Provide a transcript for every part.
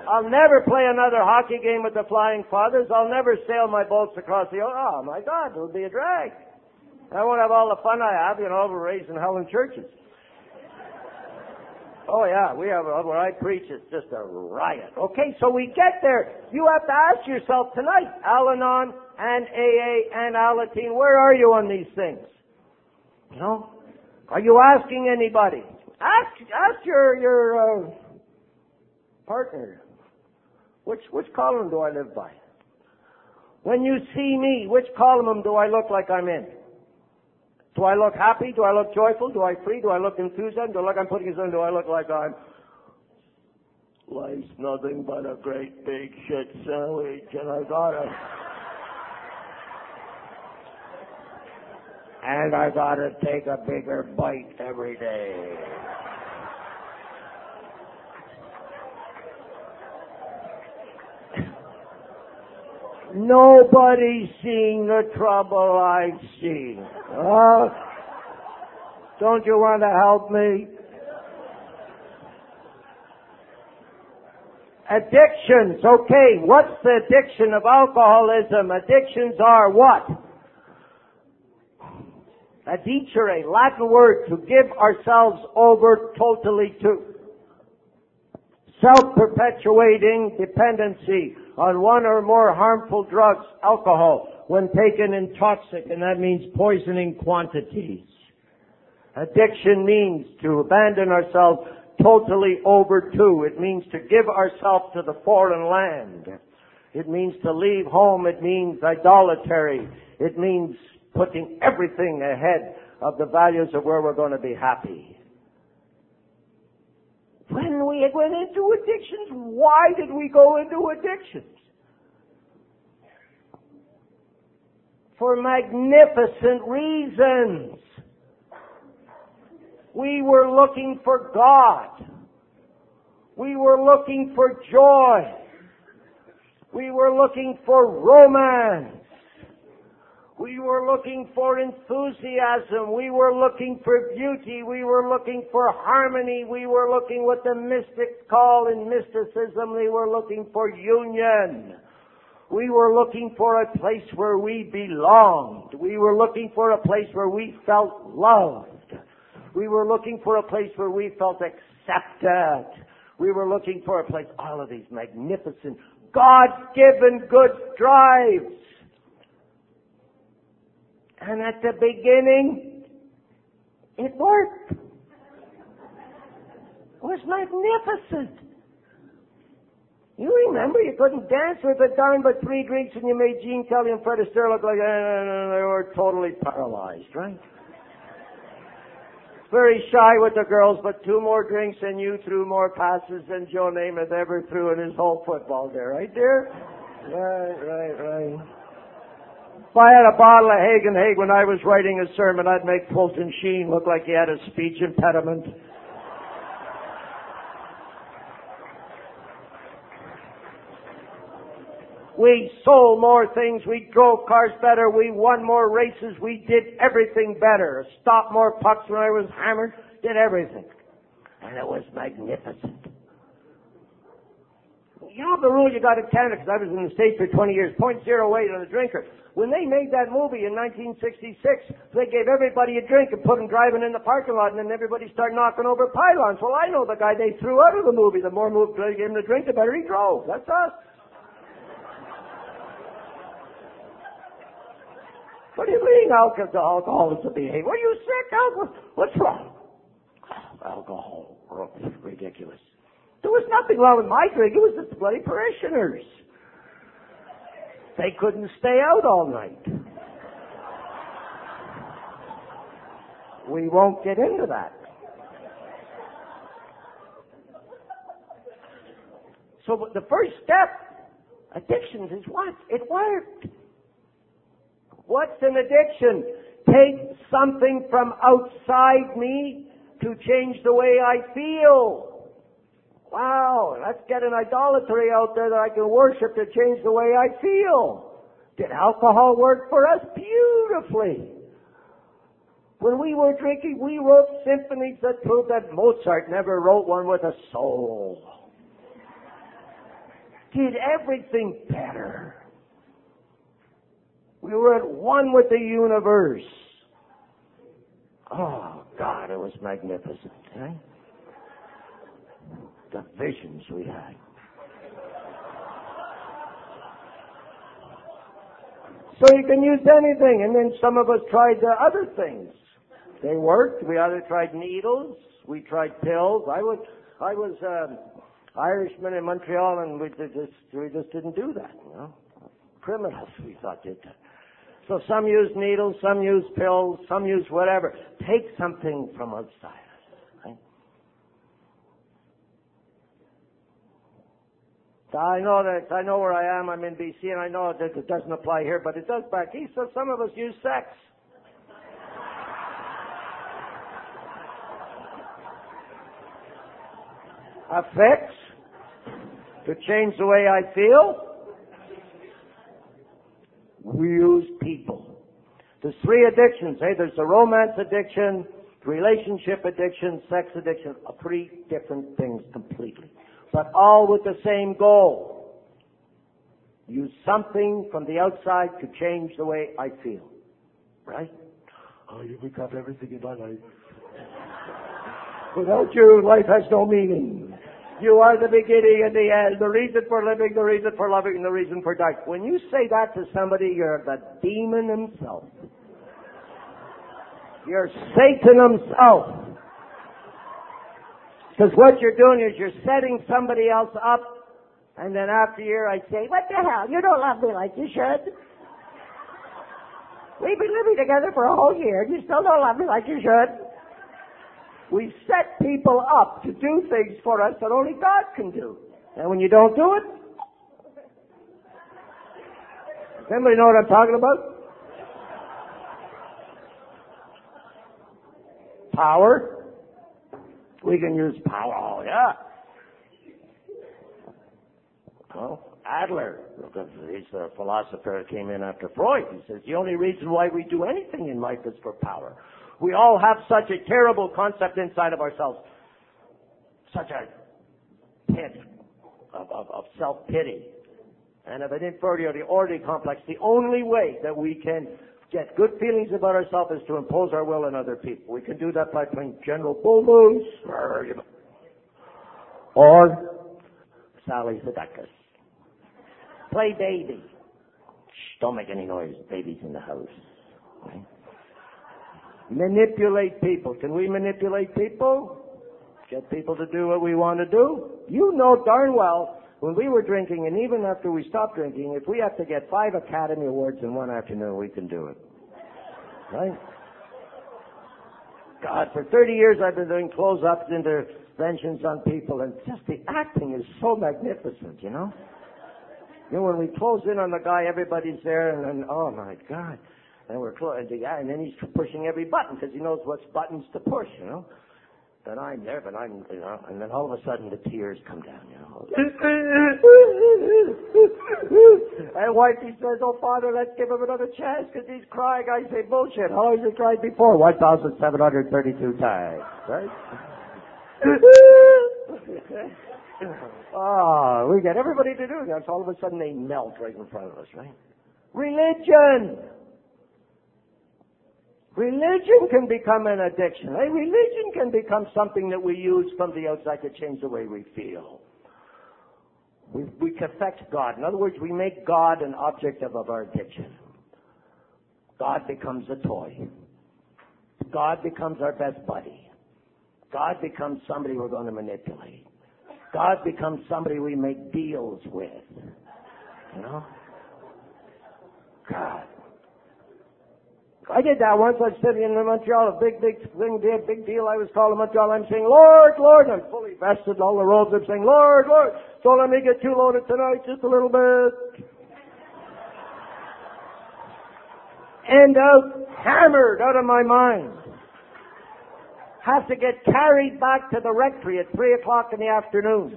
I'll never play another hockey game with the Flying Fathers. I'll never sail my boats across the ocean. Oh, my God, it would be a drag. I won't have all the fun I have, over raising hell in churches. Oh, yeah, we have, where I preach, it's just a riot. Okay, so we get there. You have to ask yourself tonight, Al-Anon and AA and Alateen, where are you on these things? Are you asking anybody? Ask your partner, which column do I live by? When you see me, which column do I look like I'm in? Do I look happy? Do I look joyful? Do I free? Do I look enthusiastic? Do I look I'm putting it on? Do I look like I'm life's nothing but a great big shit sandwich and I gotta take a bigger bite every day. Nobody's seeing the trouble I've seen. Don't you want to help me? Addictions. Okay, what's the addiction of alcoholism? Addictions are what? Addicere, Latin word, to give ourselves over totally to. Self-perpetuating dependency on one or more harmful drugs, alcohol, when taken in toxic, and that means poisoning quantities. Addiction means to abandon ourselves totally over to. It means to give ourselves to the foreign land. It means to leave home. It means idolatry. It means putting everything ahead of the values of where we're going to be happy. When we went into addictions, why did we go into addictions? For magnificent reasons. We were looking for God. We were looking for joy. We were looking for romance. We were looking for enthusiasm. We were looking for beauty. We were looking for harmony. We were looking what the mystics call in mysticism, they were looking for union. We were looking for a place where we belonged. We were looking for a place where we felt loved. We were looking for a place where we felt accepted. We were looking for a place, all of these magnificent, God-given good drives. And at the beginning, it worked. It was magnificent. You remember, you couldn't dance with it down but 3 drinks and you made Gene Kelly and Fred Astaire look like they were totally paralyzed, right? Very shy with the girls, but 2 more drinks and you threw more passes than Joe Namath ever threw in his whole football there, right there? Right. If I had a bottle of Hagen Haig when I was writing a sermon, I'd make Fulton Sheen look like he had a speech impediment. We sold more things, we drove cars better, we won more races, we did everything better. Stopped more pucks when I was hammered, did everything. And it was magnificent. You know the rule you got in Canada, because I was in the States for 20 years, 0.08 on the drinker. When they made that movie in 1966, they gave everybody a drink and put them driving in the parking lot, and then everybody started knocking over pylons. Well, I know the guy they threw out of the movie. The more they gave him the drink, the better he drove. That's us. What do you mean alcohol is a behavior? Are you sick? What's wrong? Alcohol. Oh, ridiculous. There was nothing wrong with my drink. It was just the bloody parishioners. They couldn't stay out all night. We won't get into that. So the first step, addictions, is what? It worked. What's an addiction? Take something from outside me to change the way I feel. Wow, let's get an idolatry out there that I can worship to change the way I feel. Did alcohol work for us? Beautifully. When we were drinking, we wrote symphonies that proved that Mozart never wrote one with a soul. did everything better. We were at one with the universe. Oh, God, it was magnificent. Eh? The visions we had. So you can use anything, and then some of us tried the other things. They worked. We either tried needles, we tried pills. I was Irishman in Montreal, and we just didn't do that. You know, criminals we thought did that. So some use needles, some use pills, some use whatever. Take something from outside. Right? I know where I am. I'm in BC, and I know that it doesn't apply here, but it does back east. So some of us use sex. A fix to change the way I feel. We use people. There's three addictions. There's the romance addiction, relationship addiction, sex addiction. Three different things completely. But all with the same goal. Use something from the outside to change the way I feel. Right? Oh, you become everything in my life. Without you, life has no meaning. You are the beginning and the end, the reason for living, the reason for loving, and the reason for dying. When you say that to somebody, you're the demon himself. You're Satan himself. Because what you're doing is you're setting somebody else up, and then after a year I say, what the hell? You don't love me like you should. We've been living together for a whole year, and you still don't love me like you should. We set people up to do things for us that only God can do. And when you don't do it, does anybody know what I'm talking about? Power. We can use power. Oh, yeah. Well, Adler, he's a philosopher that came in after Freud. He says the only reason why we do anything in life is for power. We all have such a terrible concept inside of ourselves. Such a pit of self-pity and of an inferiority complex. The only way that we can get good feelings about ourselves is to impose our will on other people. We can do that by playing General Bulldoze or Sally Seductress. Play baby. Shh, don't make any noise. Baby's in the house. Right? Manipulate people. Can we manipulate people? Get people to do what we want to do? You know darn well, when we were drinking, and even after we stopped drinking, if we have to get 5 Academy Awards in one afternoon, we can do it. Right? God, for 30 years I've been doing close-ups, interventions on people, and just the acting is so magnificent, you know? You know, when we close in on the guy, everybody's there, and oh my God. And we're and then he's pushing every button because he knows what's buttons to push, you know. Then I'm there, but I'm, you know, and then all of a sudden the tears come down, you know. And wifey says, "Oh, Father, let's give him another chance because he's crying." I say, "Bullshit. How long has he cried before? 1,732 times, right?" Oh, we get everybody to do that. So all of a sudden they melt right in front of us, right? Religion. Religion can become an addiction. Religion can become something that we use from the outside to change the way we feel. We affect God. In other words, we make God an object of our addiction. God becomes a toy. God becomes our best buddy. God becomes somebody we're going to manipulate. God becomes somebody we make deals with. You know? God. I did that once. I was sitting in Montreal, a big deal. I was called in Montreal. I'm saying, "Lord, Lord." I'm fully vested, all the robes. I'm saying, "Lord, Lord." Don't let me get too loaded tonight, just a little bit. End out, hammered out of my mind. Have to get carried back to the rectory at 3 o'clock in the afternoon.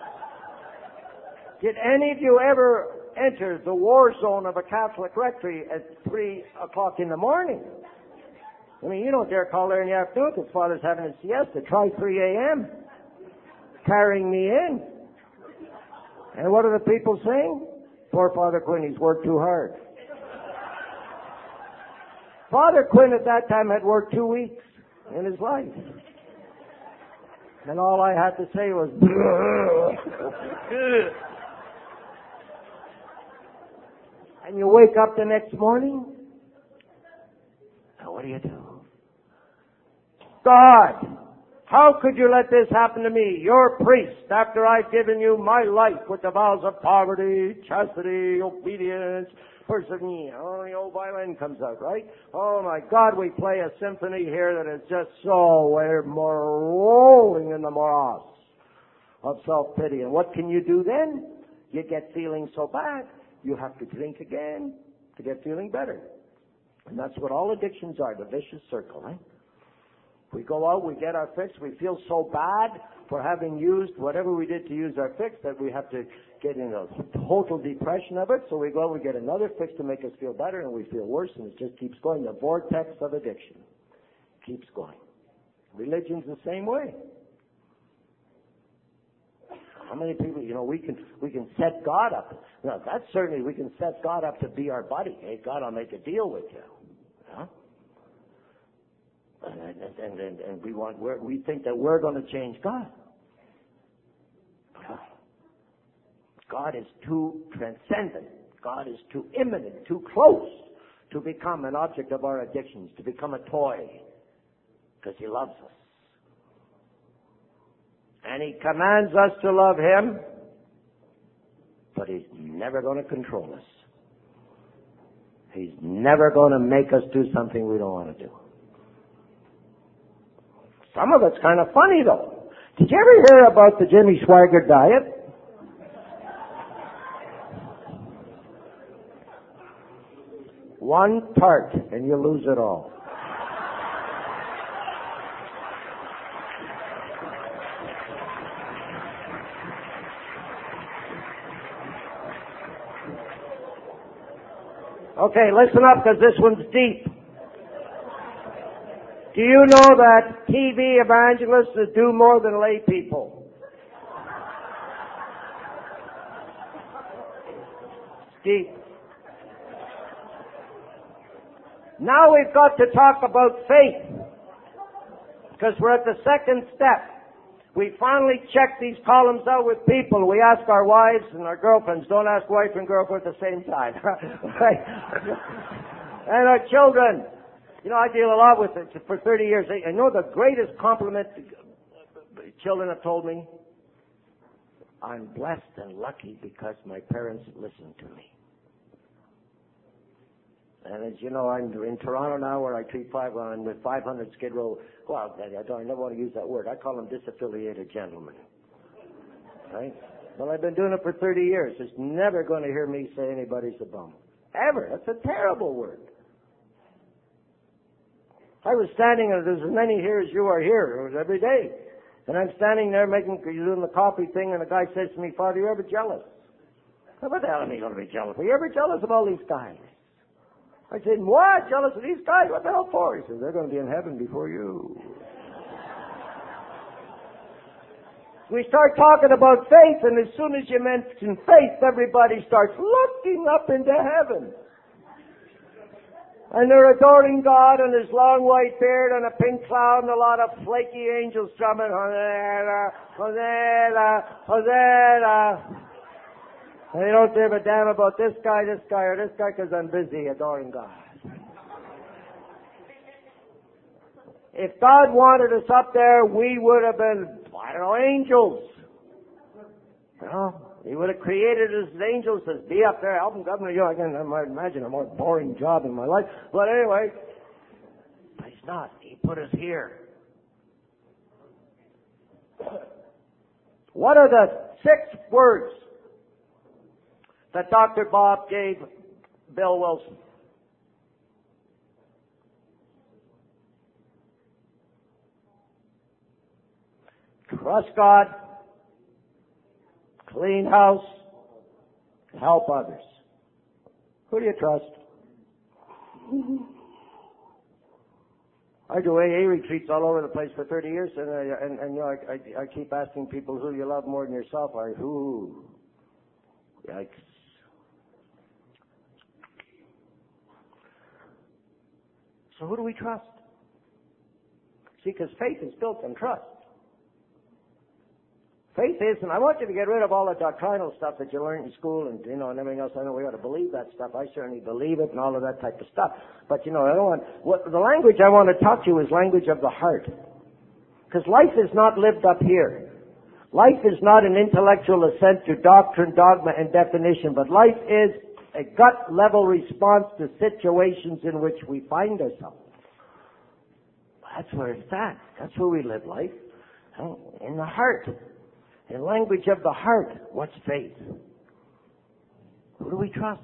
Did any of you ever enter the war zone of a Catholic rectory at 3 o'clock in the morning? I mean, you don't dare call there in the afternoon because Father's having a siesta. Try 3 a.m. carrying me in. And what do the people saying? Poor Father Quinn, he's worked too hard. Father Quinn at that time had worked 2 weeks in his life. And all I had to say was, and you wake up the next morning, and what do? God, how could you let this happen to me, your priest, after I've given you my life with the vows of poverty, chastity, obedience, persevere. Oh, the old violin comes out, right? Oh my God, we play a symphony here that is just so, we're more rolling in the morass of self-pity. And what can you do then? You get feeling so bad, you have to drink again to get feeling better. And that's what all addictions are, the vicious circle, right? We go out, we get our fix, we feel so bad for having used whatever we did to use our fix that we have to get in a total depression of it. So we go, we get another fix to make us feel better, and we feel worse, and it just keeps going. The vortex of addiction keeps going. Religion's the same way. How many people, we can set God up. Now, that's certainly, we can set God up to be our buddy. Hey, God, I'll make a deal with you. Yeah? And we think that we're going to change God. God is too transcendent. God is too immanent, too close to become an object of our addictions, to become a toy, because He loves us. And He commands us to love Him, but He's never going to control us. He's never going to make us do something we don't want to do. Some of it's kind of funny, though. Did you ever hear about the Jimmy Swaggart diet? One tart, and you lose it all. Okay, listen up, because this one's deep. Do you know that TV evangelists do more than lay people? Deep. Now we've got to talk about faith, because we're at the second step. We finally check these columns out with people. We ask our wives and our girlfriends. Don't ask wife and girlfriend at the same time. Right? And our children. I deal a lot with it for 30 years. I know the greatest compliment children have told me, I'm blessed and lucky because my parents listened to me. And as you know, I'm in Toronto now, where I treat I'm with 500 Skid Row. Well, I never want to use that word. I call them disaffiliated gentlemen. Right? Well, I've been doing it for 30 years. It's never going to hear me say anybody's a bum. Ever. That's a terrible word. I was standing, and there's as many here as you are here. It was every day. And I'm standing there doing the coffee thing, and the guy says to me, Father, you ever jealous? What the hell am I going to be jealous? Are you ever jealous of all these guys? I said, what? Jealous of these guys? What the hell for? He says, they're going to be in heaven before you. We start talking about faith, and as soon as you mention faith, everybody starts looking up into heaven. And they're adoring God and His long white beard and a pink cloud and a lot of flaky angels drumming, Hosanna, Hosanna, Hosanna. And they don't give a damn about this guy, or this guy, because I'm busy adoring God. If God wanted us up there, we would have been, angels. He would have created us as angels, says, be up there, help him, governor. I can imagine a more boring job in my life. But anyway, but He's not. He put us here. What are the 6 words that Dr. Bob gave Bill Wilson? Trust God, clean house, help others. Who do you trust? I do AA retreats all over the place for 30 years, and I keep asking people, who do you love more than yourself? Who? Yikes. So who do we trust? See, because faith is built on trust. Faith is, and I want you to get rid of all the doctrinal stuff that you learned in school and, and everything else. I know we ought to believe that stuff. I certainly believe it and all of that type of stuff. But, I don't want, the language I want to talk to you is language of the heart. Because life is not lived up here. Life is not an intellectual assent to doctrine, dogma, and definition, but life is a gut-level response to situations in which we find ourselves. That's where it's at. That's where we live life. In the heart. In language of the heart. What's faith? Who do we trust?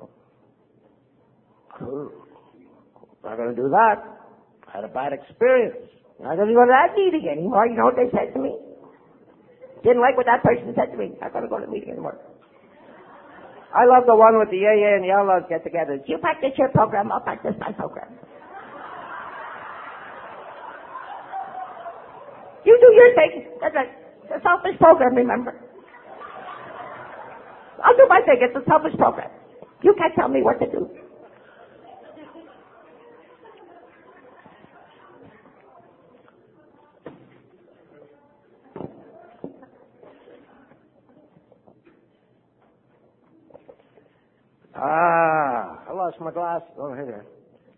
Not going to do that. I had a bad experience. Not going to go to that meeting anymore. You know what they said to me? Didn't like what that person said to me. Not going to go to the meeting anymore. I love the one with the AA and the Outlaws get together. You practice your program, I'll practice my program. You do your thing. That's a selfish program, remember? I'll do my thing. It's a selfish program. You can't tell me what to do. I lost my glasses. Oh, here they are.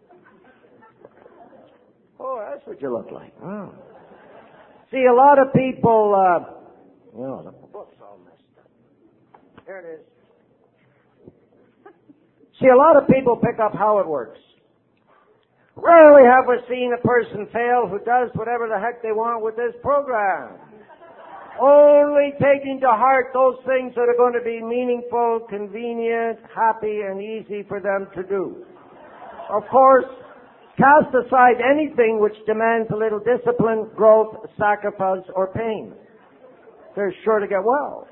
Oh, that's what you look like. Oh. See, a lot of people, the book's all messed up. There it is. See, a lot of people pick up how it works. Rarely have we seen a person fail who does whatever the heck they want with this program. Only taking to heart those things that are going to be meaningful, convenient, happy, and easy for them to do. Of course, cast aside anything which demands a little discipline, growth, sacrifice, or pain. They're sure to get well.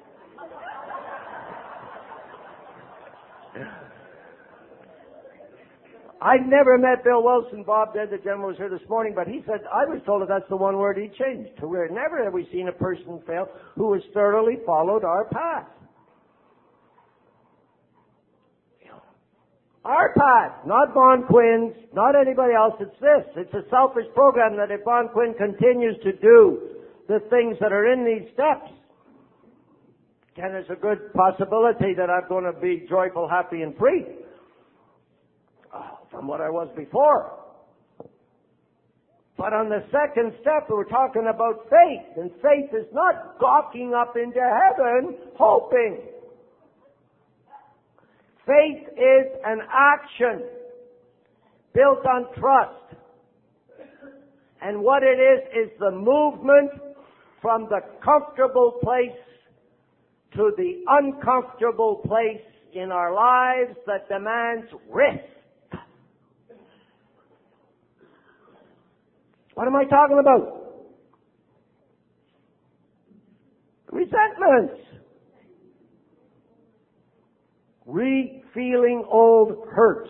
I've never met Bill Wilson. Bob did, the gentleman was here this morning, but he said, I was told that that's the one word he changed. To where never have we seen a person fail who has thoroughly followed our path. Our path, not Von Quinn's, not anybody else. It's this. It's a selfish program that if Von Quinn continues to do the things that are in these steps, then there's a good possibility that I'm going to be joyful, happy, and free from what I was before. But on the second step, we're talking about faith. And faith is not gawking up into heaven, hoping. Faith is an action built on trust. And what it is the movement from the comfortable place to the uncomfortable place in our lives that demands risk. What am I talking about? Resentments. Re-feeling old hurts.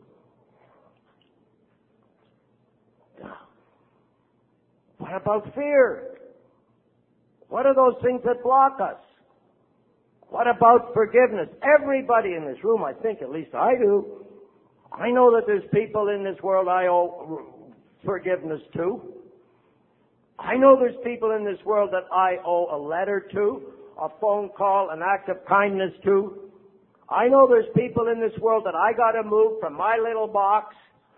What about fear? What are those things that block us? What about forgiveness? Everybody in this room, I think, at least I do. I know that there's people in this world I owe forgiveness to. I know there's people in this world that I owe a letter to, a phone call, an act of kindness to. I know there's people in this world that I got to move from my little box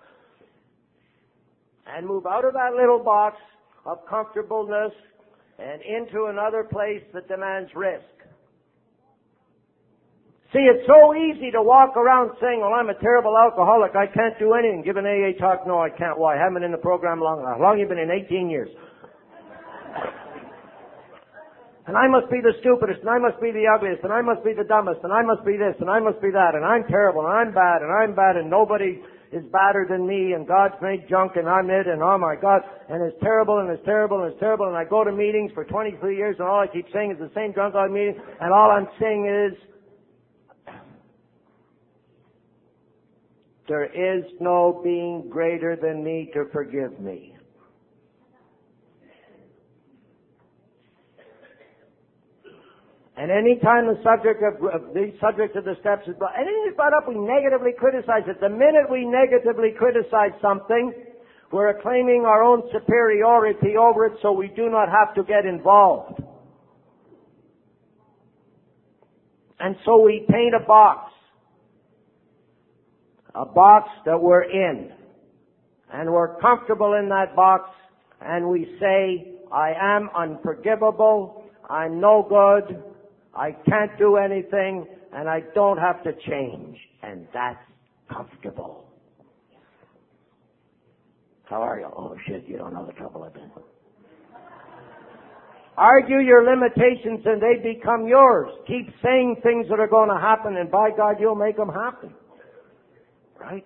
and move out of that little box of comfortableness and into another place that demands risk. See, it's so easy to walk around saying, well, I'm a terrible alcoholic, I can't do anything. Give an AA talk, no, I can't. Why? I haven't been in the program long enough. How long have you been in? 18 years. And I must be the stupidest, and I must be the ugliest, and I must be the dumbest, and I must be this, and I must be that, and I'm terrible, and I'm bad, and nobody is badder than me, and God's made junk, and I'm it, and oh my God, and it's terrible, and it's terrible, and it's terrible, and I go to meetings for 23 years, and all I keep saying is the same drunk old meeting, and all I'm saying is, there is no being greater than me to forgive me. And any time the subject of the steps is brought, anything is brought up, we negatively criticize it. The minute we negatively criticize something, we're claiming our own superiority over it, so we do not have to get involved. And so we paint a box that we're in. And we're comfortable in that box, and we say, I am unforgivable, I'm no good, I can't do anything, and I don't have to change. And that's comfortable. How are you? Oh shit, you don't know the trouble I've been in. Argue your limitations and they become yours. Keep saying things that are going to happen, and by God, you'll make them happen. Right?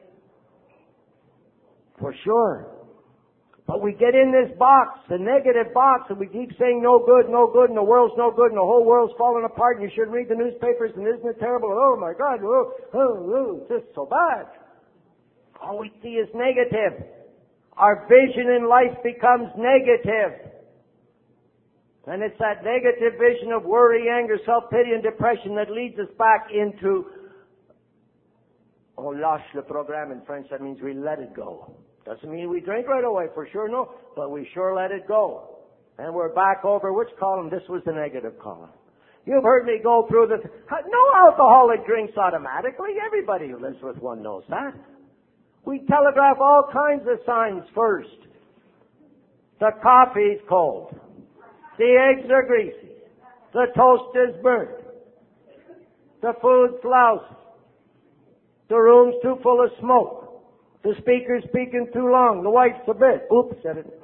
For sure. But we get in this box, the negative box, and we keep saying no good, and the world's no good, and the whole world's falling apart, and you should read the newspapers, and isn't it terrible? Oh my God, it's just so bad. All we see is negative. Our vision in life becomes negative. And it's that negative vision of worry, anger, self-pity, and depression that leads us back into, lâche le programme in French. That means we let it go. Doesn't mean we drink right away, for sure, no. But we sure let it go. And we're back over, which column? This was the negative column. You've heard me go through this. No alcoholic drinks automatically. Everybody who lives with one knows that. We telegraph all kinds of signs first. The coffee's cold. The eggs are greasy. The toast is burnt. The food's lousy. The room's too full of smoke. The speaker's speaking too long. The wife's a bit. Oops, said it.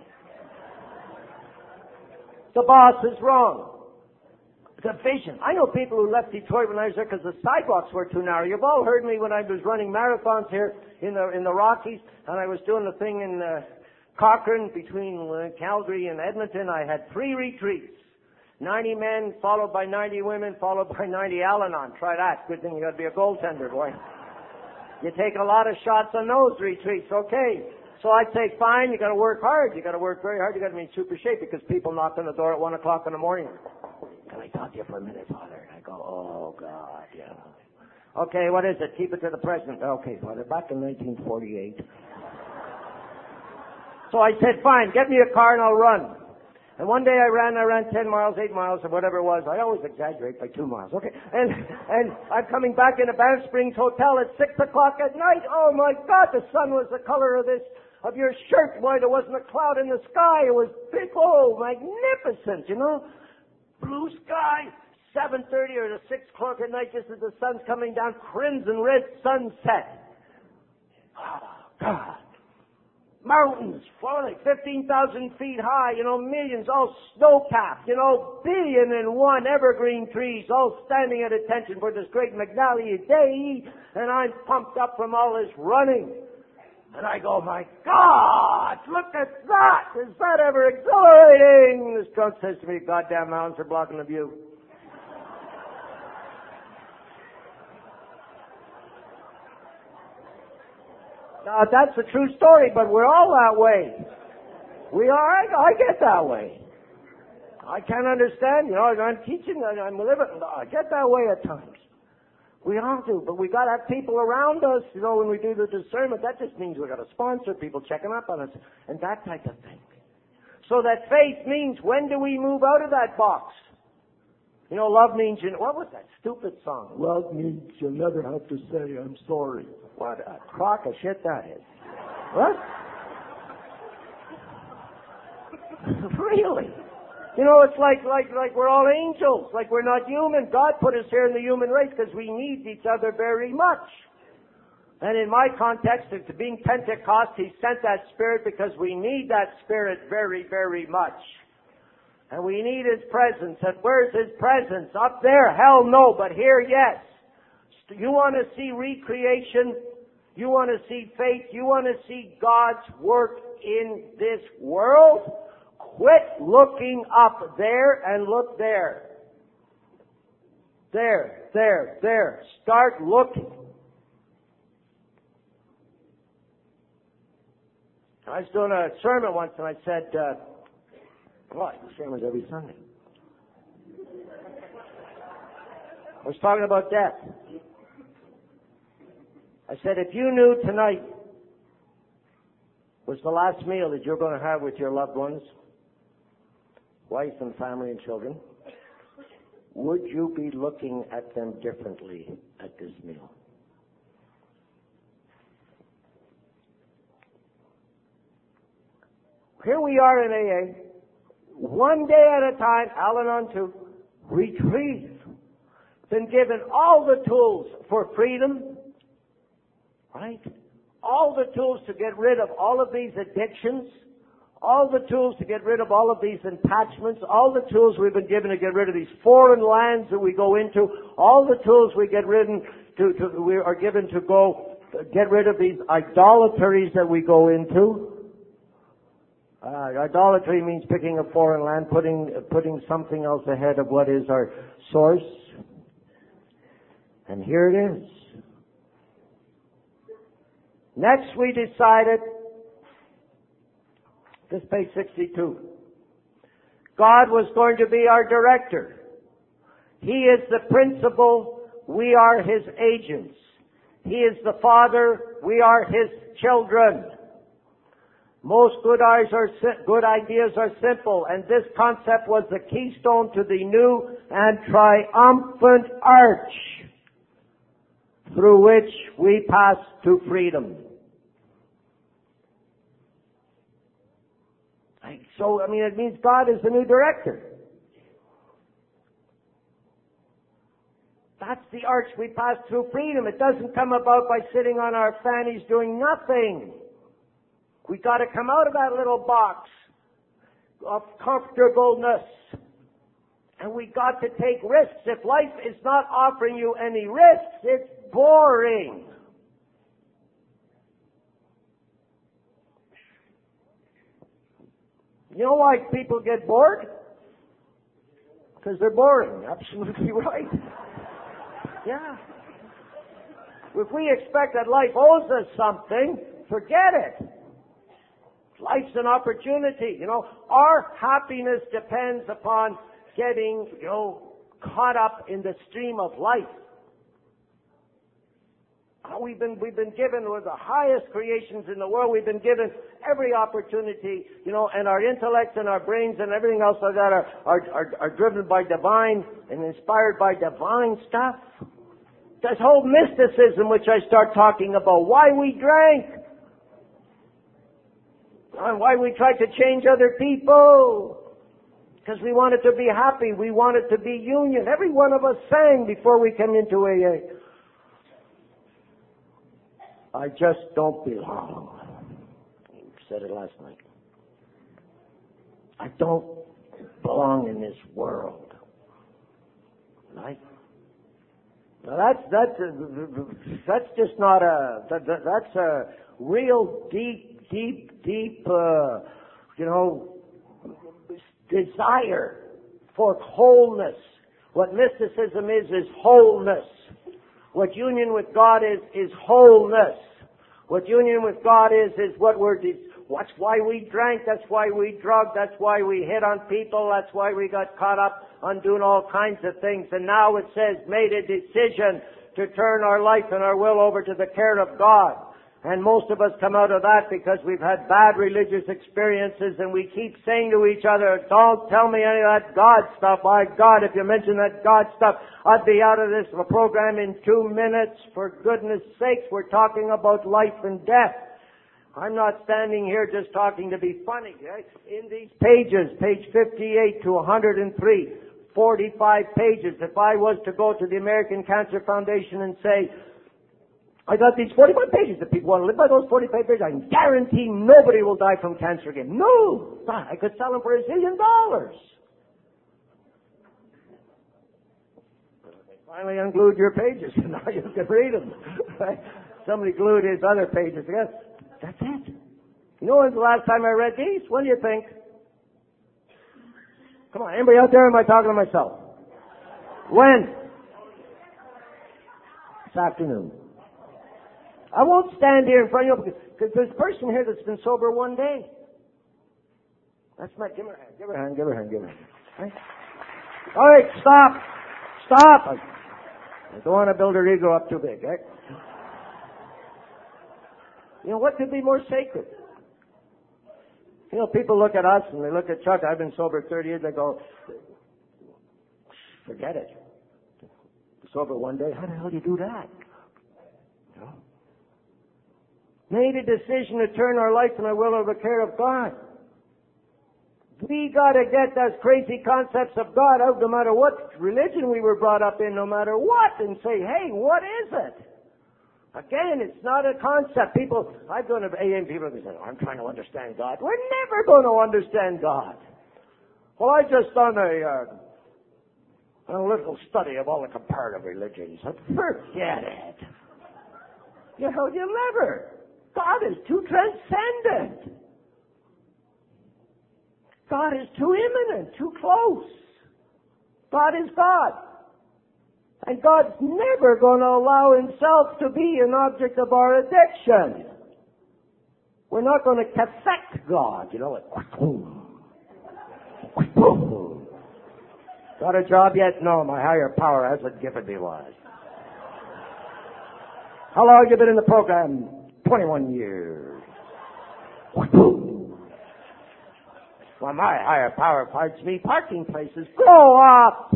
The boss is wrong. The vision. I know people who left Detroit when I was there because the sidewalks were too narrow. You've all heard me when I was running marathons here in the Rockies, and I was doing the thing in Cochrane between Calgary and Edmonton. I had 3 retreats. 90 men, followed by 90 women, followed by 90 Al-Anon. Try that. Good thing you got to be a goaltender, boy. You take a lot of shots on those retreats, okay. So I'd say, fine, you got to work hard. You got to work very hard. You got to be in super shape because people knock on the door at 1 o'clock in the morning. Can I talk to you for a minute, Father? And I go, oh, God, yeah. Okay, what is it? Keep it to the present. Okay, Father, back in 1948. So I said, fine, get me a car and I'll run. And one day I ran 10 miles, 8 miles, or whatever it was. I always exaggerate by 2 miles, okay? And I'm coming back into Banff Springs Hotel at 6 o'clock at night. Oh my God, the sun was the color of your shirt. Why, there wasn't a cloud in the sky. It was big, magnificent, you know? Blue sky, 7:30 or 6 o'clock at night, just as the sun's coming down, crimson red sunset. Oh, God. Mountains, falling 15,000 feet high, millions, all snow-capped, 1,000,001 evergreen trees, all standing at attention for this great Magnalia Day, and I'm pumped up from all this running. And I go, my God, look at that! Is that ever exhilarating? This drunk says to me, goddamn mountains are blocking the view. Now, that's a true story, but we're all that way. We are. I get that way. I can't understand. I'm teaching, I'm living. I get that way at times. We all do, but we got to have people around us. When we do the discernment, that just means we got to sponsor people checking up on us and that type of thing. So that faith means, when do we move out of that box? Love means, what was that stupid song? Love means you'll never have to say, I'm sorry. What a crock of shit that is. What? Really? It's like we're all angels, like we're not human. God put us here in the human race because we need each other very much. And in my context, of being Pentecost, He sent that Spirit because we need that Spirit very, very much. And we need His presence. And where's His presence? Up there? Hell no, but here, yes. You want to see recreation? You want to see faith? You want to see God's work in this world? Quit looking up there and look there. There. Start looking. I was doing a sermon once and I said, the sermon's every Sunday. I was talking about death. I said, if you knew tonight was the last meal that you're going to have with your loved ones, wife and family and children, would you be looking at them differently at this meal? Here we are in AA, one day at a time, Al-Anon to retrieve. Been given all the tools for freedom, right? All the tools to get rid of all of these addictions, all the tools to get rid of all of these attachments, all the tools we've been given to get rid of these foreign lands that we go into, all the tools we are given to go get rid of these idolatries that we go into. Idolatry means picking a foreign land, putting something else ahead of what is our source. And here it is. Next we decided, this page 62, God was going to be our director. He is the principal, we are His agents. He is the Father, we are His children. Most good ideas are simple, and this concept was the keystone to the new and triumphant arch through which we pass to freedom. It means God is the new director. That's the arch we pass through freedom. It doesn't come about by sitting on our fannies doing nothing. We got to come out of that little box of comfortableness. And we got to take risks. If life is not offering you any risks, it's boring. You know why people get bored? Because they're boring. Absolutely right. Yeah. If we expect that life owes us something, forget it. Life's an opportunity. Our happiness depends upon getting, caught up in the stream of life. We've been given, we're the highest creations in the world. We've been given every opportunity, and our intellects and our brains and everything else like that are driven by divine and inspired by divine stuff. This whole mysticism which I start talking about, why we drank, and why we tried to change other people, because we wanted to be happy, we wanted to be union. Every one of us sang before we came into AA. I just don't belong. You said it last night. I don't belong in this world. Right? Now that's just not that's a real deep, desire for wholeness. What mysticism is wholeness. What union with God is wholeness. What union with God is what that's why we drank, that's why we drugged, that's why we hit on people, that's why we got caught up on doing all kinds of things. And now it says, made a decision to turn our life and our will over to the care of God. And most of us come out of that because we've had bad religious experiences, and we keep saying to each other, don't tell me any of that God stuff. My God, if you mention that God stuff, I'd be out of this program in 2 minutes. For goodness sakes, we're talking about life and death. I'm not standing here just talking to be funny. Right? In these pages, page 58 to 103, 45 pages, if I was to go to the American Cancer Foundation and say, I got these 45 pages that people want to live by those 45 pages, I can guarantee nobody will die from cancer again. No! I could sell them for $1 zillion. They finally unglued your pages, and now you can read them. Somebody glued his other pages together. That's it. You know when's the last time I read these? When do you think? Come on, anybody out there, or am I talking to myself? When? This afternoon. I won't stand here in front of you because there's a person here that's been sober 1 day. That's my, give her a hand. Right? All right, stop. They don't want to build their ego up too big, eh? You know, what could be more sacred? You know, people look at us and they look at Chuck. I've been sober 30 years. They go, forget it. Sober one day. How the hell do you do that? You know? Made a decision to turn our life and our will over the care of God. We got to get those crazy concepts of God out no matter what religion we were brought up in, no matter what, and say, hey, what is it? Again, it's not a concept. People, I've gone to AA and people say, I'm trying to understand God. We're never going to understand God. Well, I just done an analytical study of all the comparative religions. Forget it. You know, you'll never. God is too transcendent. God is too imminent, too close. God is God. And God's never going to allow himself to be an object of our addiction. We're not going to cathect God, you know, like, got a job yet? No, my higher power hasn't given me one. How long have you been in the program? 21 years. Well, my higher power finds me parking places. Grow up!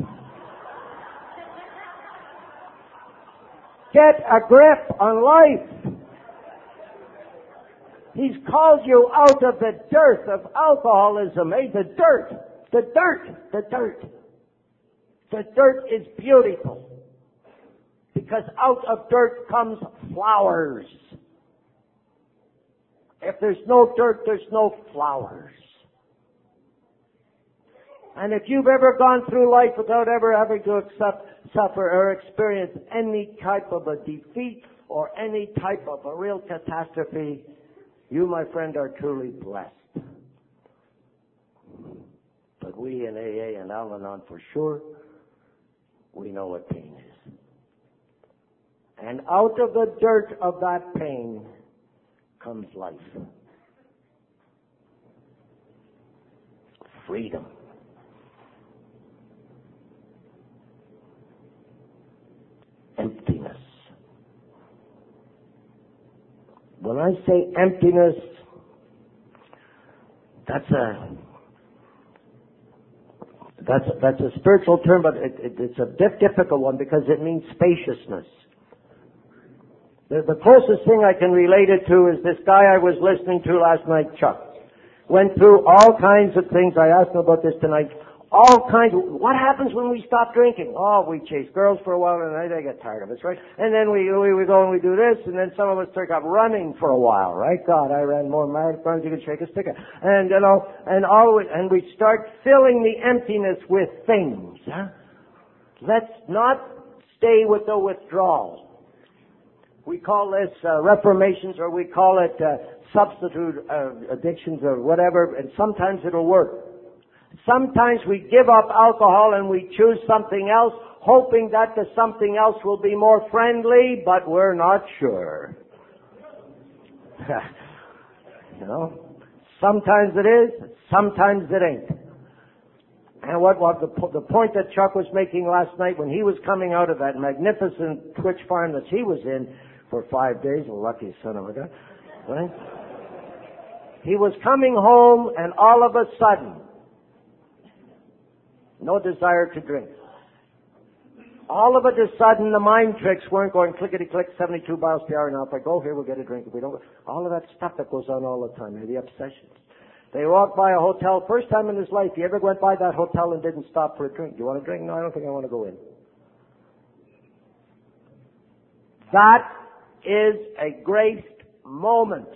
Get a grip on life. He's called you out of the dirt of alcoholism. Hey, the dirt. The dirt. The dirt. The dirt is beautiful. Because out of dirt comes flowers. If there's no dirt, there's no flowers. And if you've ever gone through life without ever having to suffer or experience any type of a defeat or any type of a real catastrophe, you, my friend, are truly blessed. But we in AA and Al-Anon for sure, we know what pain is. And out of the dirt of that pain comes life. Freedom. Emptiness. When I say emptiness, that's a spiritual term, but it's a difficult one because it means spaciousness. The closest thing I can relate it to is this guy I was listening to last night, Chuck. Went through all kinds of things. I asked him about this tonight. All kinds of, what happens when we stop drinking? Oh, we chase girls for a while and they get tired of us, right? And then we go and we do this, and then some of us take up running for a while, right? God, I ran more marathons you could shake a stick at. And, you know, and we start filling the emptiness with things, huh? Let's not stay with the withdrawal. We call this reformations, or we call it substitute addictions or whatever, and sometimes it'll work. Sometimes we give up alcohol and we choose something else, hoping that the something else will be more friendly, but we're not sure. You know, sometimes it is, sometimes it ain't. And what the point that Chuck was making last night when he was coming out of that magnificent Twitch farm that he was in for 5 days, a lucky son of a gun, right? He was coming home and all of a sudden, no desire to drink. All of a sudden, the mind tricks weren't going clickety-click, 72 miles per hour. Now, if I go here, we'll get a drink. If we don't, all of that stuff that goes on all the time, the obsessions. They walked by a hotel, first time in his life, he ever went by that hotel and didn't stop for a drink. Do you want a drink? No, I don't think I want to go in. That is a great moment.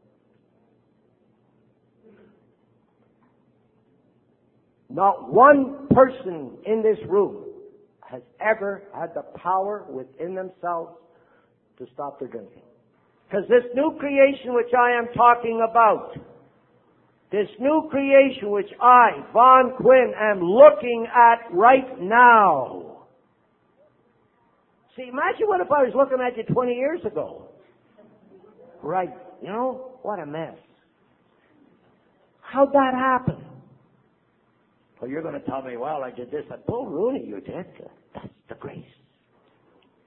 Not one person in this room has ever had the power within themselves to stop their drinking. Because this new creation which I am talking about, this new creation which I, Vaughn Quinn, am looking at right now. See, imagine what if I was looking at you 20 years ago. Right, you know, what a mess. How'd that happen? Well, you're going to tell me, well, I did this. Paul Rooney, you did. That's the grace.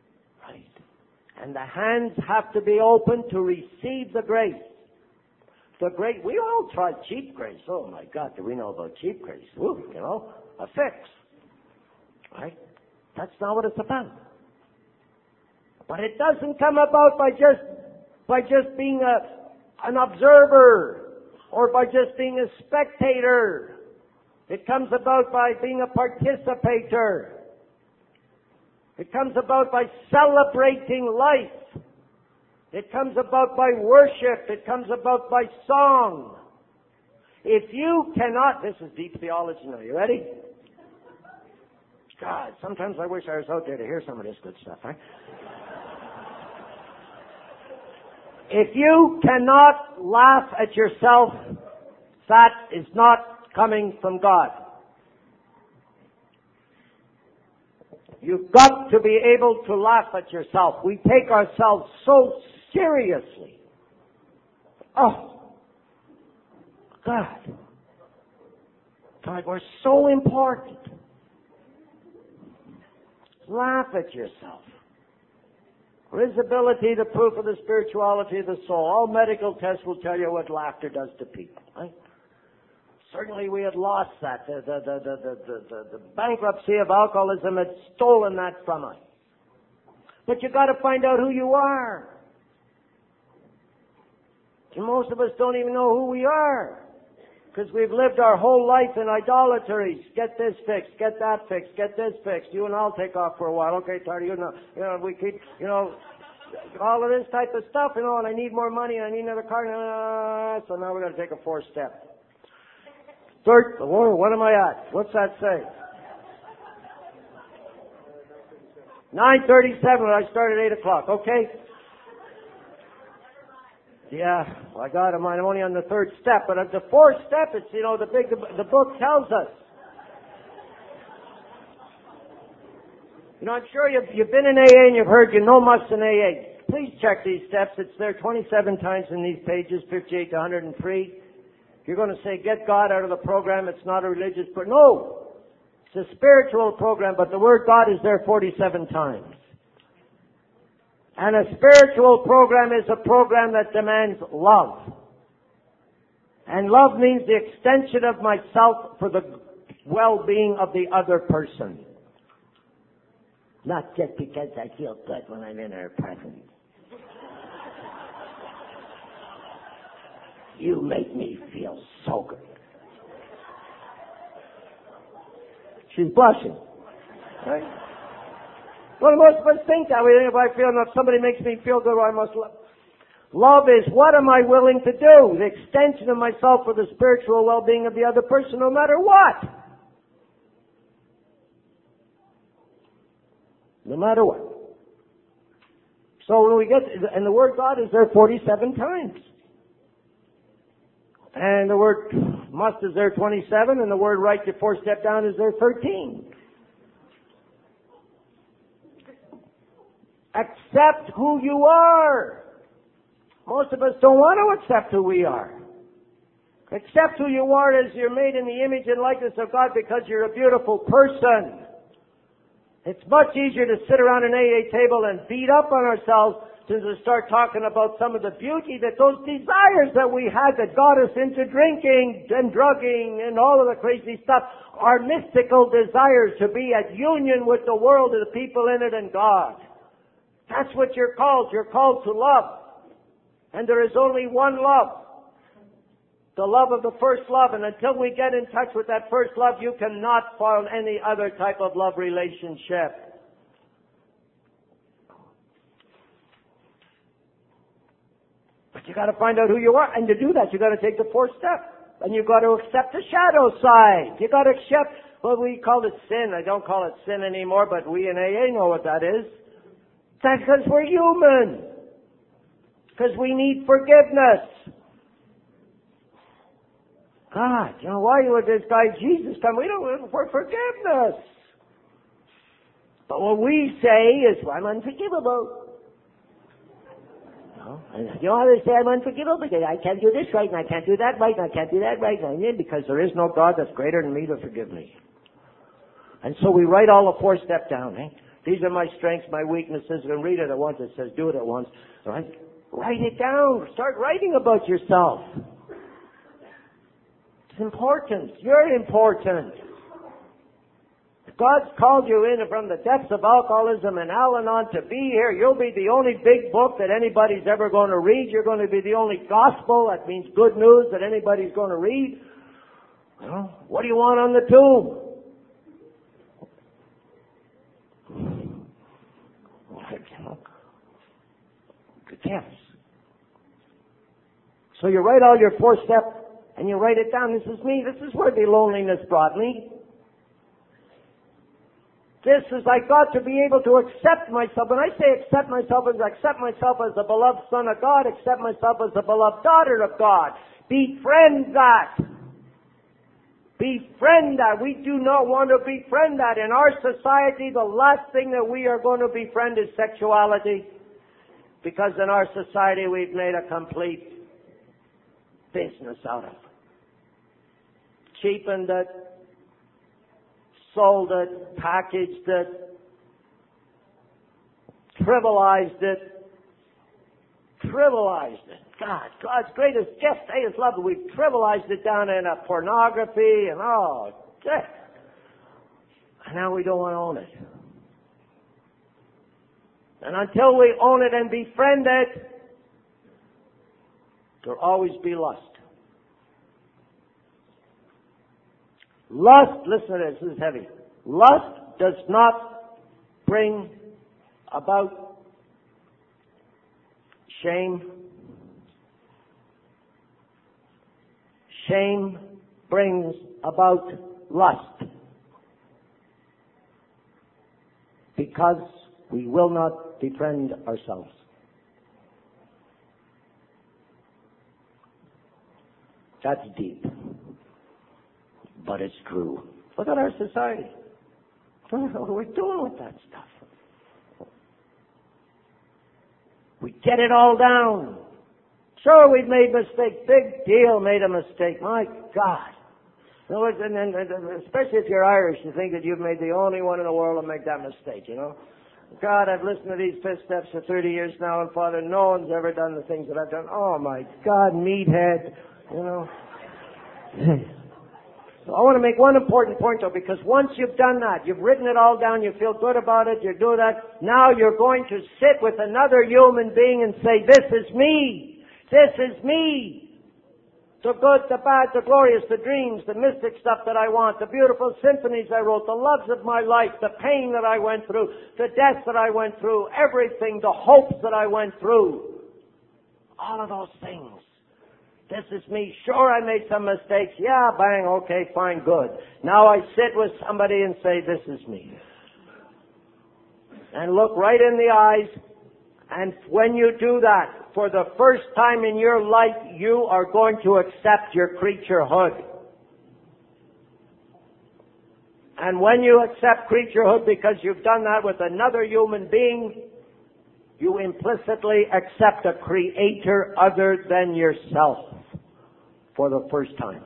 And the hands have to be open to receive the grace. We all tried cheap grace. Oh my God, do we know about cheap grace? Ooh, a fix. Right? That's not what it's about. But it doesn't come about by just being an observer or by just being a spectator. It comes about by being a participator. It comes about by celebrating life. It comes about by worship. It comes about by song. If you cannot, this is deep theology now. You ready? God, sometimes I wish I was out there to hear some of this good stuff, right? If you cannot laugh at yourself, that is not coming from God. You've got to be able to laugh at yourself. We take ourselves so seriously. Oh, God. God, we're so important. Laugh at yourself. Risibility, the proof of the spirituality of the soul. All medical tests will tell you what laughter does to people. Right? Certainly we had lost that. The bankruptcy of alcoholism had stolen that from us. But you got to find out who you are. And most of us don't even know who we are. Because we've lived our whole life in idolatries. Get this fixed, get that fixed, get this fixed. You and I'll take off for a while. Okay, Tardy, we keep, all of this type of stuff, and I need more money, and I need another car. So now we're going to take a fourth step. Third, what am I at? What's that say? 9:37 when I started 8 o'clock, okay? Yeah, well, I got him. I'm only on the third step, but at the fourth step, it's, the book tells us. I'm sure you've been in AA and you've heard you know much in AA. Please check these steps. It's there 27 times in these pages, 58 to 103. You're going to say, get God out of the program. It's not a religious program. No, it's a spiritual program, but the word God is there 47 times. And a spiritual program is a program that demands love. And love means the extension of myself for the well-being of the other person. Not just because I feel good when I'm in her presence. You make me feel so good. She's blushing. Right? Well, most of us think that. We think if somebody makes me feel good, I must love. Love is what am I willing to do? The extension of myself for the spiritual well-being of the other person, no matter what. No matter what. So when we get, and the word God is there 47 times. And the word must is there 27, and the word right to 4 step down is there 13. Accept who you are. Most of us don't want to accept who we are. Accept who you are as you're made in the image and likeness of God because you're a beautiful person. It's much easier to sit around an AA table and beat up on ourselves than to start talking about some of the beauty that those desires that we had that got us into drinking and drugging and all of the crazy stuff are mystical desires to be at union with the world and the people in it and God. That's what you're called. You're called to love. And there is only one love. The love of the first love. And until we get in touch with that first love, you cannot find any other type of love relationship. But you got to find out who you are. And to do that, you got to take the fourth step. And you got to accept the shadow side. You got to accept what we call it sin. I don't call it sin anymore, but we in AA know what that is. That's because we're human. Because we need forgiveness. God, why would this guy Jesus come? We don't look for forgiveness. But what we say is, I'm unforgivable. And you know how they say I'm unforgivable? Because I can't do this right, and I can't do that right, and I can't do that right, and because there is no God that's greater than me to forgive me. And so we write all the 4 steps down, These are my strengths, my weaknesses, and read it at once. It says do it at once. Right? Write it down. Start writing about yourself. It's important. You're important. If God's called you in from the depths of alcoholism and Al-Anon to be here, you'll be the only big book that anybody's ever going to read. You're going to be the only gospel, that means good news, that anybody's going to read. Well, what do you want on the tomb? Yes. So you write all your 4 steps and you write it down. This is me. This is where the loneliness brought me. This is, I got to be able to accept myself. When I say accept myself, it's accept myself as the beloved son of God, accept myself as the beloved daughter of God. Befriend that. Befriend that. We do not want to befriend that. In our society, the last thing that we are going to befriend is sexuality. Because in our society, we've made a complete business out of it. Cheapened it, sold it, packaged it, trivialized it. God's greatest gift, His love. We've trivialized it down in a pornography and and now we don't want to own it. And until we own it and befriend it, there'll always be lust. Lust, listen to this is heavy. Lust does not bring about shame. Shame brings about lust. Because we will not befriend ourselves. That's deep. But it's true. Look at our society. What we're doing with that stuff. We get it all down. Sure, we've made mistakes. Big deal, made a mistake. My God. In other words, and especially if you're Irish, you think that you've made the only one in the world to make that mistake, you know. God, I've listened to these 5 steps for 30 years now, and Father, no one's ever done the things that I've done. Oh my God, meathead, you know. So I want to make one important point though, because once you've done that, you've written it all down, you feel good about it, you're doing that, now you're going to sit with another human being and say, this is me. This is me. The good, the bad, the glorious, the dreams, the mystic stuff that I want, the beautiful symphonies I wrote, the loves of my life, the pain that I went through, the deaths that I went through, everything, the hopes that I went through. All of those things. This is me. Sure, I made some mistakes. Yeah, bang, okay, fine, good. Now I sit with somebody and say, this is me. And look right in the eyes. And when you do that, for the first time in your life, you are going to accept your creaturehood. And when you accept creaturehood because you've done that with another human being, you implicitly accept a creator other than yourself for the first time.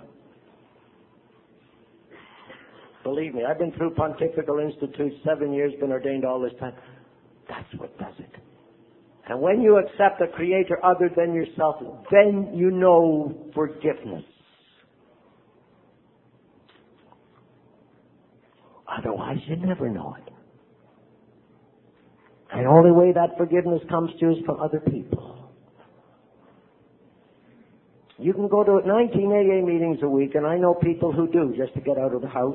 Believe me, I've been through Pontifical Institute 7 years, been ordained all this time. That's what does it. And when you accept a creator other than yourself, then you know forgiveness. Otherwise, you never know it. And the only way that forgiveness comes to you is from other people. You can go to 19 AA meetings a week, and I know people who do, just to get out of the house.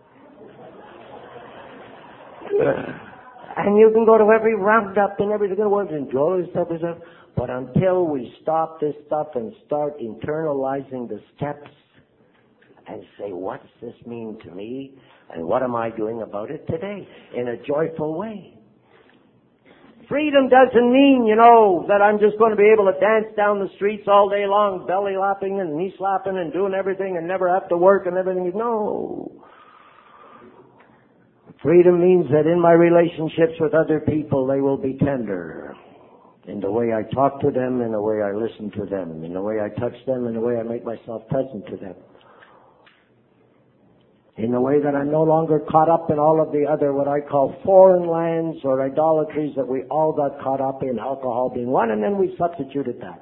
And you can go to every roundup and everything in the world, enjoy this stuff, but until we stop this stuff and start internalizing the steps and say, what's this mean to me? And what am I doing about it today? In a joyful way. Freedom doesn't mean, that I'm just going to be able to dance down the streets all day long, belly lapping and knee slapping and doing everything and never have to work and everything. No. Freedom means that in my relationships with other people, they will be tender. In the way I talk to them, in the way I listen to them, in the way I touch them, in the way I make myself present to them. In the way that I'm no longer caught up in all of the other, what I call foreign lands or idolatries that we all got caught up in, alcohol being one, and then we substituted that.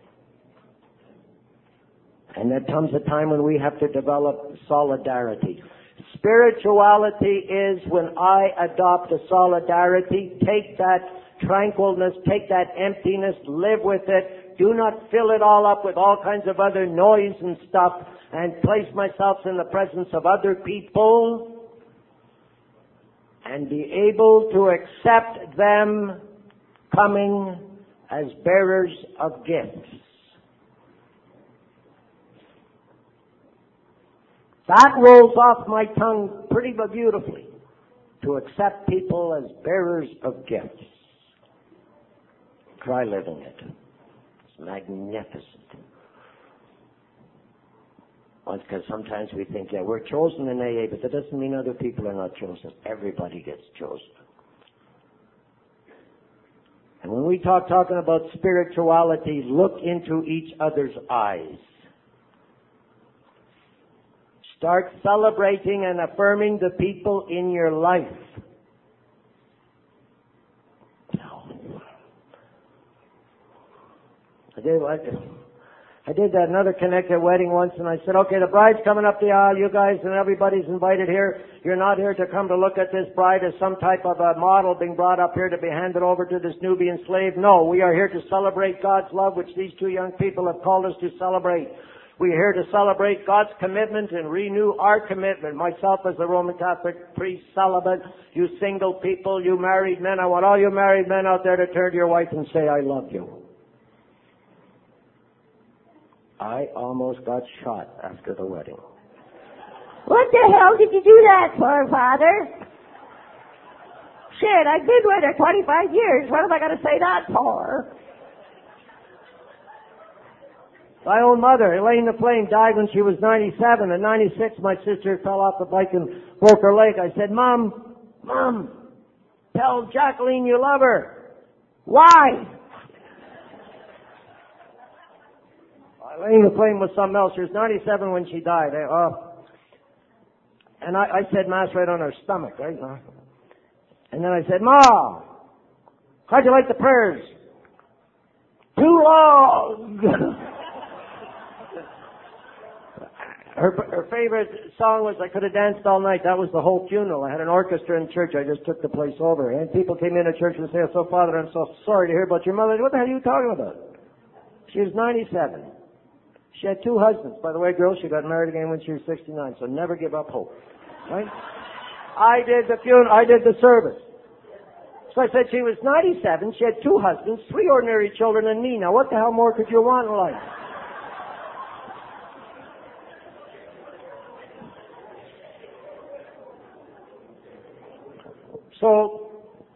And there comes a time when we have to develop solidarity. Spirituality is when I adopt a solidarity, take that tranquilness, take that emptiness, live with it, do not fill it all up with all kinds of other noise and stuff, and place myself in the presence of other people and be able to accept them coming as bearers of gifts. That rolls off my tongue pretty beautifully, to accept people as bearers of gifts. Try living it. It's magnificent. Well, because sometimes we think, yeah, we're chosen in AA, but that doesn't mean other people are not chosen. Everybody gets chosen. And when we talking about spirituality, look into each other's eyes. Start celebrating and affirming the people in your life. I did that another connected wedding once, and I said, okay, the bride's coming up the aisle, you guys and everybody's invited here. You're not here to come to look at this bride as some type of a model being brought up here to be handed over to this Nubian slave. No, we are here to celebrate God's love, which these two young people have called us to celebrate. We are here to celebrate God's commitment and renew our commitment. Myself as a Roman Catholic priest, celibate, you single people, you married men, I want all you married men out there to turn to your wife and say, I love you. I almost got shot after the wedding. What the hell did you do that for, Father? Shit, I've been with her 25 years. What am I going to say that for? My own mother, Elaine the Flame, died when she was 97. At 96, my sister fell off the bike and broke her leg. I said, Mom, tell Jacqueline you love her. Why? Elaine the Flame was something else. She was 97 when she died. And I said Mass right on her stomach, right? And then I said, Ma, how'd you like the prayers? Too long. Her favorite song was I Could Have Danced All Night. That was the whole funeral. I had an orchestra in church. I just took the place over. And people came into church and say, so Father, I'm so sorry to hear about your mother. What the hell are you talking about? She was 97. She had two husbands. By the way, girls, she got married again when she was 69. So never give up hope. Right? I did the funeral. I did the service. So I said she was 97. She had two husbands, 3 ordinary children, and me. Now what the hell more could you want in life? So,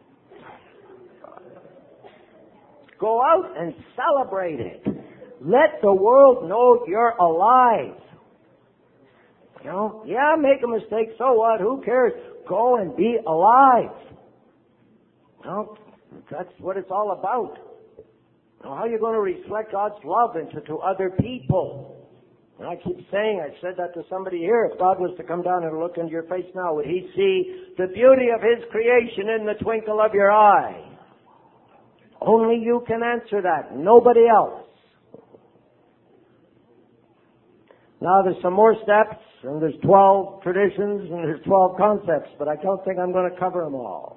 go out and celebrate it. Let the world know you're alive. You know, yeah, make a mistake, so what? Who cares? Go and be alive. You know, that's what it's all about. You know, how are you going to reflect God's love into other people? And I keep saying, I said that to somebody here, if God was to come down and look into your face now, would He see the beauty of His creation in the twinkle of your eye? Only you can answer that, nobody else. Now there's some more steps, and there's 12 traditions, and there's 12 concepts, but I don't think I'm going to cover them all.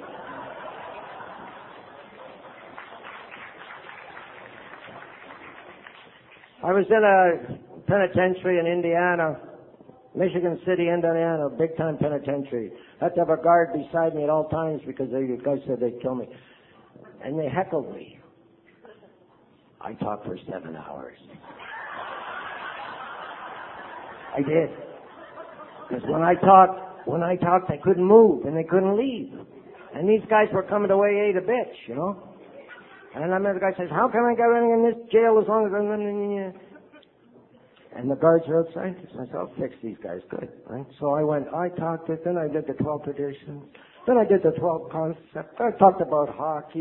I was in a penitentiary in Indiana, Michigan City, Indiana, big-time penitentiary. I had to have a guard beside me at all times because the guys said they'd kill me. And they heckled me. I talked for 7 hours. I did. Because when I talked, I couldn't move and they couldn't leave. And these guys were coming to AA to bitch, you know. And I remember the guy says, how can I get in this jail as long as I'm... And the guards are outside. So I said, I'll fix these guys good, right? So I talked it, then I did the 12 traditions, then I did the 12 concepts, I talked about hockey,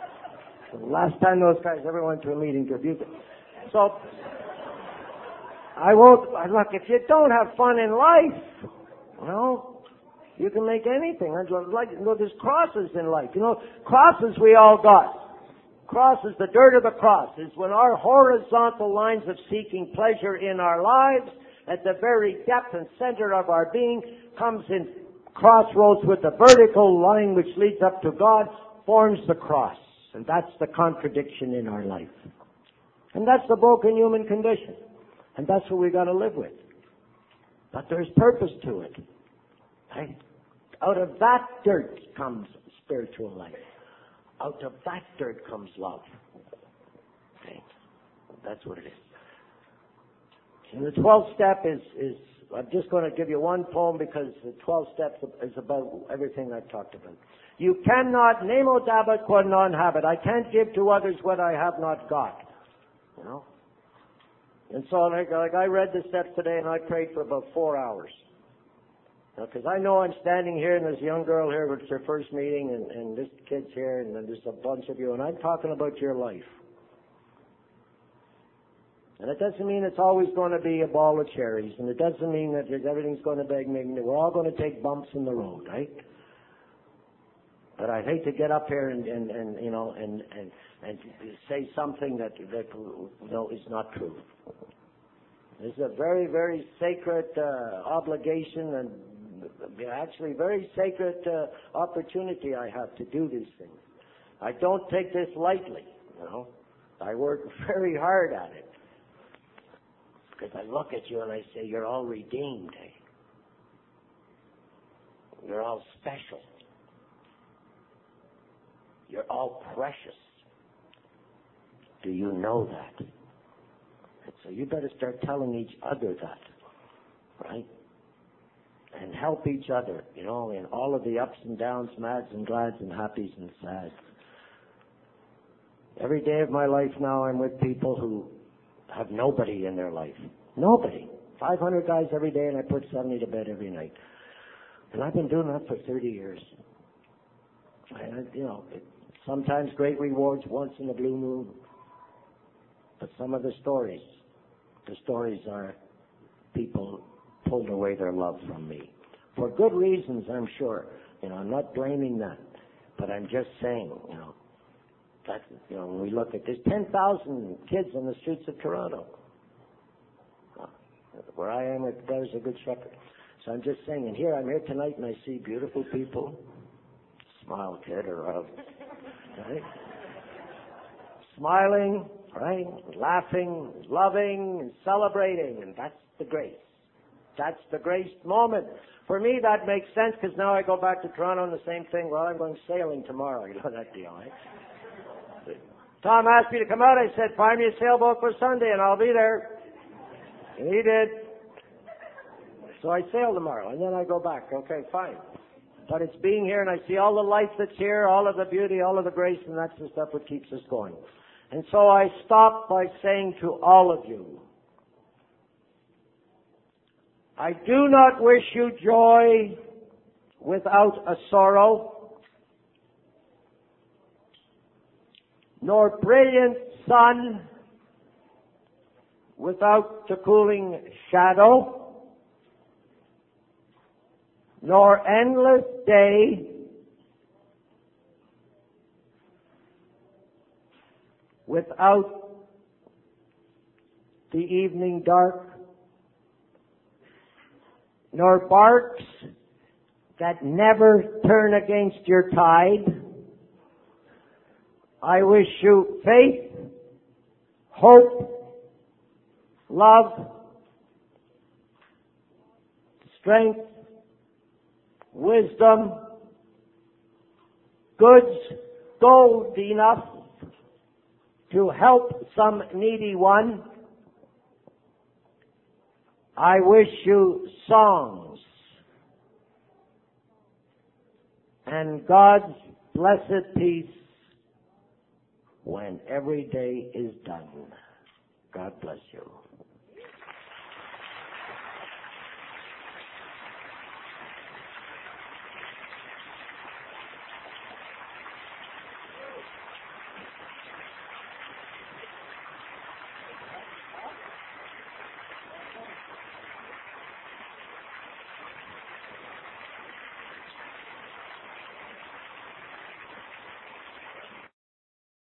The last time those guys ever went to a meeting to abuse it. So, look, if you don't have fun in life, you can make anything. There's crosses in life. Crosses we all got. Crosses, the dirt of the cross, is when our horizontal lines of seeking pleasure in our lives, at the very depth and center of our being, comes in crossroads with the vertical line which leads up to God, forms the cross. And that's the contradiction in our life. And that's the broken human condition. And that's what we got to live with. But there's purpose to it. Right? Out of that dirt comes spiritual life. Out of that dirt comes love. Okay? That's what it is. And the 12th step is I'm just going to give you one poem because the 12 steps is about everything I've talked about. You cannot, nemo dabit quod non habet. I can't give to others what I have not got. And so like I read the steps today and I prayed for about 4 hours. Because I know I'm standing here and there's a young girl here, it's her first meeting, and this kid's here, and then there's a bunch of you, and I'm talking about your life. And it doesn't mean it's always going to be a ball of cherries, and it doesn't mean that everything's going to be, we're all going to take bumps in the road, right? But I'd hate to get up here and say something that is not true. This is a very, very sacred obligation and actually very sacred opportunity I have to do these things. I don't take this lightly, I work very hard at it. Because I look at you and I say, you're all redeemed, eh? You're all special. You're all precious. Do you know that? And so you better start telling each other that, right? And help each other, in all of the ups and downs, mads and glads and happies and sads. Every day of my life now I'm with people who have nobody in their life. Nobody. 500 guys every day and I put 70 to bed every night. And I've been doing that for 30 years. And, sometimes great rewards once in a blue moon. But some of the stories are people pulled away their love from me. For good reasons, I'm sure. I'm not blaming that. But I'm just saying, that, when we look at this, 10,000 kids on the streets of Toronto. Where I am at Brothers of Good Shepherd. So I'm just saying, and I'm here tonight and I see beautiful people. Smile, kid, or right? Smiling, right? Laughing, loving, and celebrating, and that's the grace. That's the grace moment. For me, that makes sense because now I go back to Toronto and the same thing. Well, I'm going sailing tomorrow. That deal, right? Tom asked me to come out. I said, find me a sailboat for Sunday and I'll be there. And he did. So I sail tomorrow and then I go back. Okay, fine. But it's being here and I see all the life that's here, all of the beauty, all of the grace, and that's the stuff that keeps us going. And so I stop by saying to all of you, I do not wish you joy without a sorrow, nor brilliant sun without the cooling shadow, nor endless day without the evening dark, nor barks that never turn against your tide. I wish you faith, hope, love, strength, wisdom, goods, gold enough to help some needy one. I wish you songs and God's blessed peace when every day is done. God bless you.